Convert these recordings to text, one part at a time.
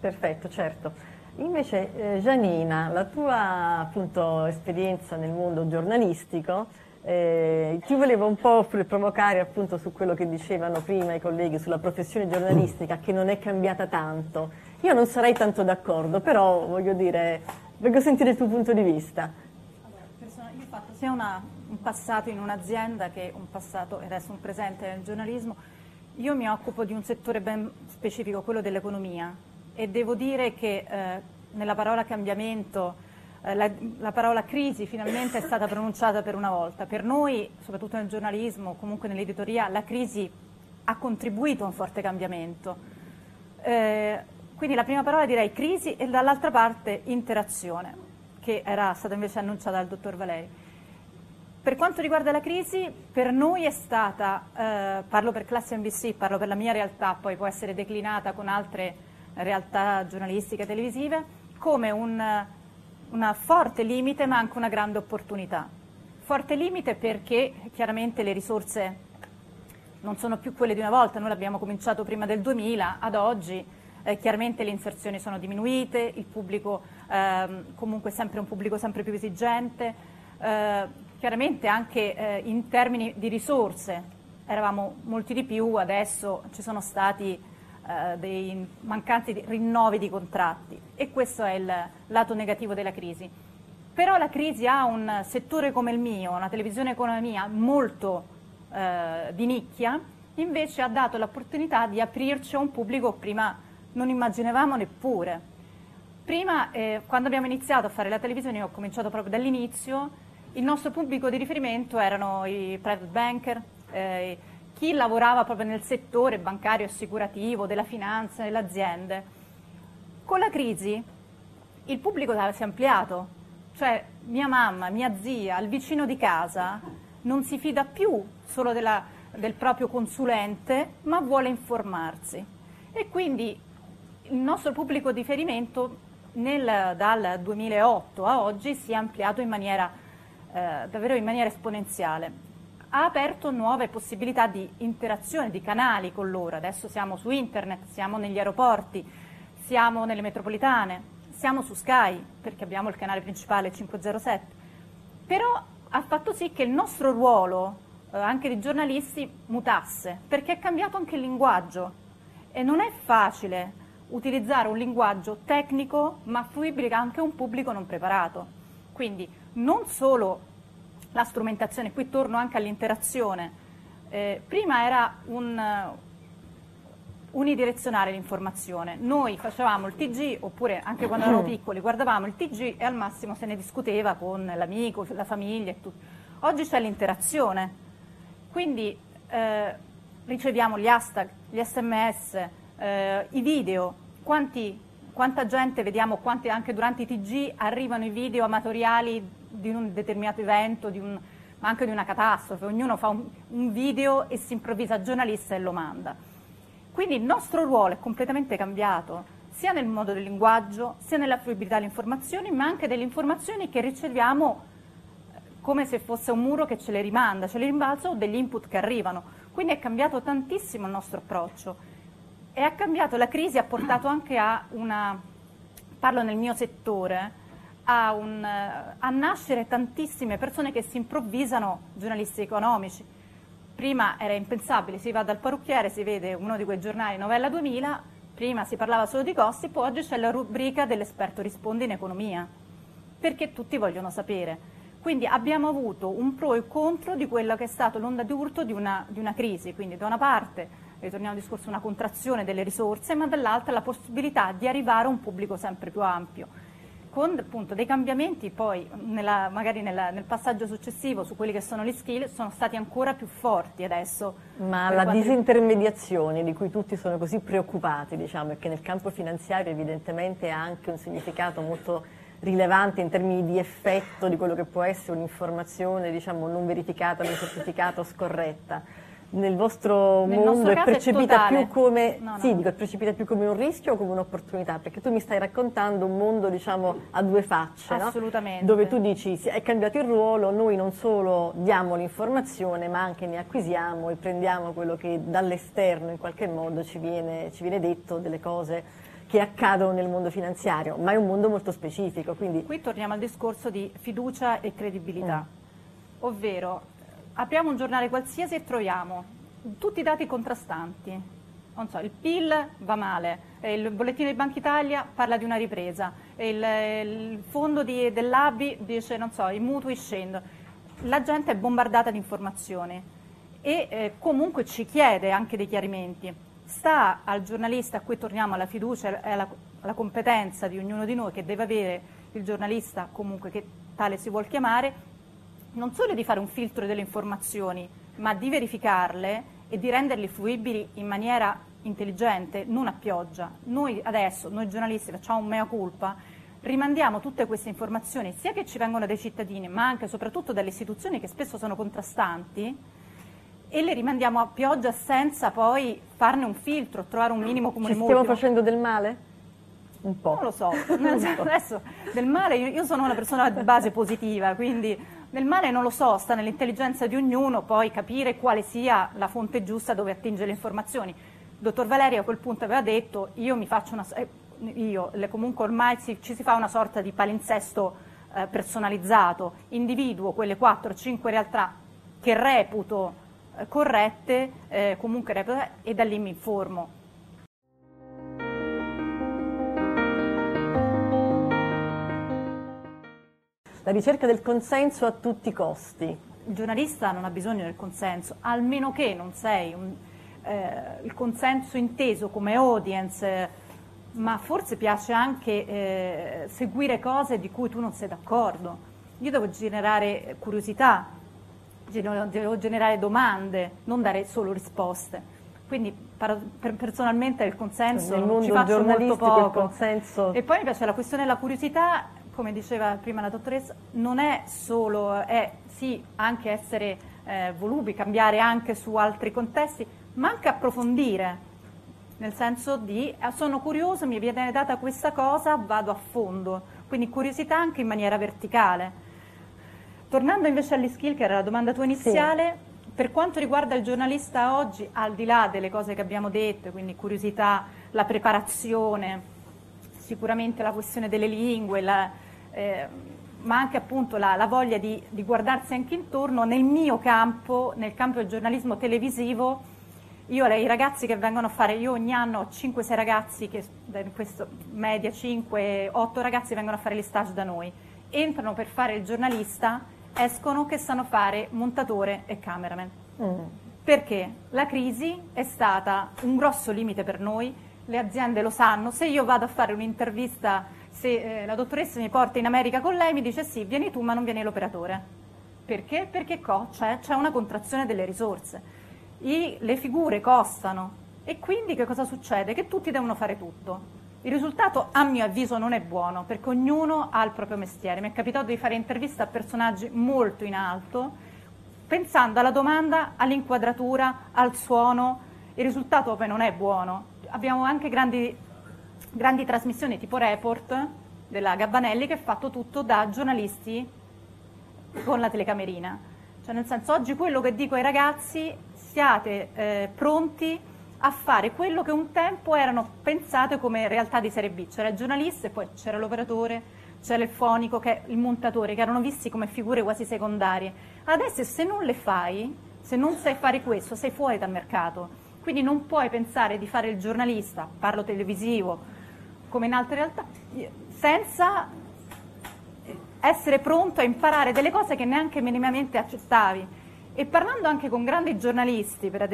Perfetto, certo. Invece, Gianina, la tua appunto esperienza nel mondo giornalistico, ti volevo un po' provocare appunto su quello che dicevano prima i colleghi sulla professione giornalistica, che non è cambiata tanto. Io non sarei tanto d'accordo, però voglio dire, voglio sentire il tuo punto di vista. Io ho fatto sia un passato in un'azienda che un passato e adesso un presente nel giornalismo. Io mi occupo di un settore ben specifico, quello dell'economia, e devo dire che nella parola cambiamento, la parola crisi finalmente è stata pronunciata per una volta. Per noi, soprattutto nel giornalismo, comunque nell'editoria, la crisi ha contribuito a un forte cambiamento. Quindi la prima parola direi crisi e dall'altra parte interazione, che era stata invece annunciata dal dottor Valeri. Per quanto riguarda la crisi, per noi è stata, parlo per Classe NBC, parlo per la mia realtà, poi può essere declinata con altre realtà giornalistiche e televisive, come una forte limite ma anche una grande opportunità. Forte limite perché chiaramente le risorse non sono più quelle di una volta, noi l'abbiamo cominciato prima del 2000, ad oggi chiaramente le inserzioni sono diminuite, il pubblico comunque è sempre un pubblico sempre più esigente, chiaramente anche in termini di risorse eravamo molti di più, adesso ci sono stati dei mancanti rinnovi di contratti e questo è il lato negativo della crisi. Però la crisi ha un settore come il mio, una televisione economia molto di nicchia, invece ha dato l'opportunità di aprirci a un pubblico prima non immaginavamo neppure. Prima, quando abbiamo iniziato a fare la televisione, io ho cominciato proprio dall'inizio, il nostro pubblico di riferimento erano i private banker, chi lavorava proprio nel settore bancario, assicurativo, della finanza, delle aziende. Con la crisi il pubblico si è ampliato, cioè mia mamma, mia zia, il vicino di casa non si fida più solo del proprio consulente, ma vuole informarsi. E quindi il nostro pubblico di riferimento dal 2008 a oggi si è ampliato in maniera davvero in maniera esponenziale. Ha aperto nuove possibilità di interazione, di canali con loro. Adesso siamo su internet, siamo negli aeroporti, siamo nelle metropolitane, siamo su Sky, perché abbiamo il canale principale 507. Però ha fatto sì che il nostro ruolo, anche di giornalisti, mutasse, perché è cambiato anche il linguaggio. E non è facile utilizzare un linguaggio tecnico, ma fruibile anche a un pubblico non preparato. Quindi non solo la strumentazione, qui torno anche all'interazione, prima era unidirezionale l'informazione, noi facevamo il TG oppure anche quando eravamo piccoli guardavamo il TG e al massimo se ne discuteva con l'amico, la famiglia e tutto. Oggi c'è l'interazione, quindi riceviamo gli hashtag, gli SMS, i video, quanta gente vediamo, quanti anche durante i TG arrivano i video amatoriali di un determinato evento, ma anche di una catastrofe, ognuno fa un video e si improvvisa giornalista e lo manda. Quindi il nostro ruolo è completamente cambiato, sia nel modo del linguaggio, sia nella fruibilità delle informazioni, ma anche delle informazioni che riceviamo come se fosse un muro che ce le rimanda, ce le rimbalza o degli input che arrivano. Quindi è cambiato tantissimo il nostro approccio. E ha cambiato, la crisi ha portato anche parlo nel mio settore, a nascere tantissime persone che si improvvisano giornalisti economici. Prima era impensabile, si va dal parrucchiere, si vede uno di quei giornali, Novella 2000, prima si parlava solo di costi, poi oggi c'è la rubrica dell'esperto risponde in economia, perché tutti vogliono sapere. Quindi abbiamo avuto un pro e contro di quella che è stata l'onda d'urto di una crisi, quindi da una parte ritorniamo al discorso una contrazione delle risorse, ma dall'altra la possibilità di arrivare a un pubblico sempre più ampio, con appunto dei cambiamenti poi magari nel passaggio successivo su quelli che sono gli skill sono stati ancora più forti adesso. Ma la disintermediazione di cui tutti sono così preoccupati, diciamo, e che nel campo finanziario evidentemente ha anche un significato molto rilevante in termini di effetto di quello che può essere un'informazione, diciamo, non verificata, non certificata o scorretta. Nel vostro mondo è percepita più come è percepita più come un rischio o come un'opportunità? Perché tu mi stai raccontando un mondo, diciamo, a due facce, assolutamente, no? Dove tu dici è cambiato il ruolo, noi non solo diamo l'informazione ma anche ne acquisiamo e prendiamo quello che dall'esterno in qualche modo ci viene detto, delle cose che accadono nel mondo finanziario, ma è un mondo molto specifico. Quindi qui torniamo al discorso di fiducia e credibilità, ovvero apriamo un giornale qualsiasi e troviamo tutti i dati contrastanti. Non so, il PIL va male, il bollettino di Banca Italia parla di una ripresa, il fondo dell'ABI dice, non so, i mutui scendono. La gente è bombardata di informazioni e comunque ci chiede anche dei chiarimenti. Sta al giornalista, a cui torniamo alla fiducia e alla competenza di ognuno di noi, che deve avere il giornalista, comunque che tale si vuol chiamare, non solo di fare un filtro delle informazioni, ma di verificarle e di renderle fruibili in maniera intelligente, non a pioggia. Noi adesso, noi giornalisti, facciamo un mea culpa, rimandiamo tutte queste informazioni, sia che ci vengono dai cittadini, ma anche e soprattutto dalle istituzioni che spesso sono contrastanti, e le rimandiamo a pioggia senza poi farne un filtro, trovare un minimo comune ci stiamo multiplo. facendo del male? Un po'. Non lo so, adesso del male, io sono una persona di base positiva, quindi del male non lo so, sta nell'intelligenza di ognuno poi capire quale sia la fonte giusta dove attingere le informazioni. Il dottor Valeri a quel punto aveva detto, io mi faccio comunque ormai ci si fa una sorta di palinsesto personalizzato, individuo quelle 4-5 realtà che reputo corrette, comunque reputo, e da lì mi informo. La ricerca del consenso a tutti i costi. Il giornalista non ha bisogno del consenso, almeno che non sei il consenso inteso come audience, ma forse piace anche seguire cose di cui tu non sei d'accordo. Io devo generare curiosità, devo generare domande, non dare solo risposte. Quindi personalmente il consenso nel mondo ci faccio molto poco. Il consenso... E poi mi piace la questione della curiosità, come diceva prima la dottoressa, non è solo, sì, anche essere volubi, cambiare anche su altri contesti, ma anche approfondire, nel senso di sono curioso, mi viene data questa cosa, vado a fondo, quindi curiosità anche in maniera verticale. Tornando invece agli skill, che era la domanda tua iniziale, sì. Per quanto riguarda il giornalista oggi, al di là delle cose che abbiamo detto, quindi curiosità, la preparazione, sicuramente la questione delle lingue, ma anche appunto la voglia di guardarsi anche intorno, nel mio campo, nel campo del giornalismo televisivo, io i ragazzi che vengono a fare, io ogni anno ho 5-6 ragazzi, che in questo media 5-8 ragazzi vengono a fare gli stage da noi, entrano per fare il giornalista, escono che sanno fare montatore e cameraman. Perché la crisi è stata un grosso limite per noi, le aziende lo sanno, se io vado a fare un'intervista, se la dottoressa mi porta in America con lei, mi dice sì, vieni tu ma non viene l'operatore. Perché? Perché c'è una contrazione delle risorse, le figure costano e quindi che cosa succede? Che tutti devono fare tutto. Il risultato a mio avviso non è buono perché ognuno ha il proprio mestiere. Mi è capitato di fare interviste a personaggi molto in alto, pensando alla domanda, all'inquadratura, al suono. Il risultato poi non è buono. Abbiamo anche grandi trasmissioni tipo Report della Gabbanelli che è fatto tutto da giornalisti con la telecamerina. Cioè nel senso, oggi quello che dico ai ragazzi, siate pronti a fare quello che un tempo erano pensate come realtà di serie B. C'era il giornalista e poi c'era l'operatore, c'era il fonico, il montatore, che erano visti come figure quasi secondarie. Adesso se non le fai, se non sai fare questo, sei fuori dal mercato. Quindi non puoi pensare di fare il giornalista, parlo televisivo, come in altre realtà, senza essere pronto a imparare delle cose che neanche minimamente accettavi. E parlando anche con grandi giornalisti, per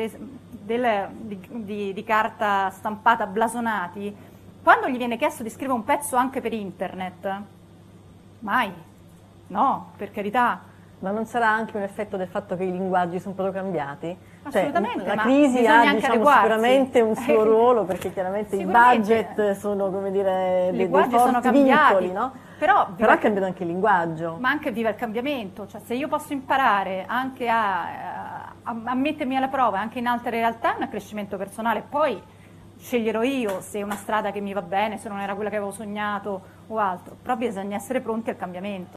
di carta stampata blasonati, quando gli viene chiesto di scrivere un pezzo anche per internet, mai, no, per carità. Ma non sarà anche un effetto del fatto che i linguaggi sono proprio cambiati? Assolutamente, la crisi ha sicuramente un suo ruolo, perché chiaramente i budget sono, come dire, dei forti vincoli, no? Però è cambiato anche il linguaggio. Ma anche viva il cambiamento, cioè se io posso imparare anche a mettermi alla prova anche in altre realtà, è un accrescimento personale, poi sceglierò io se è una strada che mi va bene, se non era quella che avevo sognato o altro, però bisogna essere pronti al cambiamento.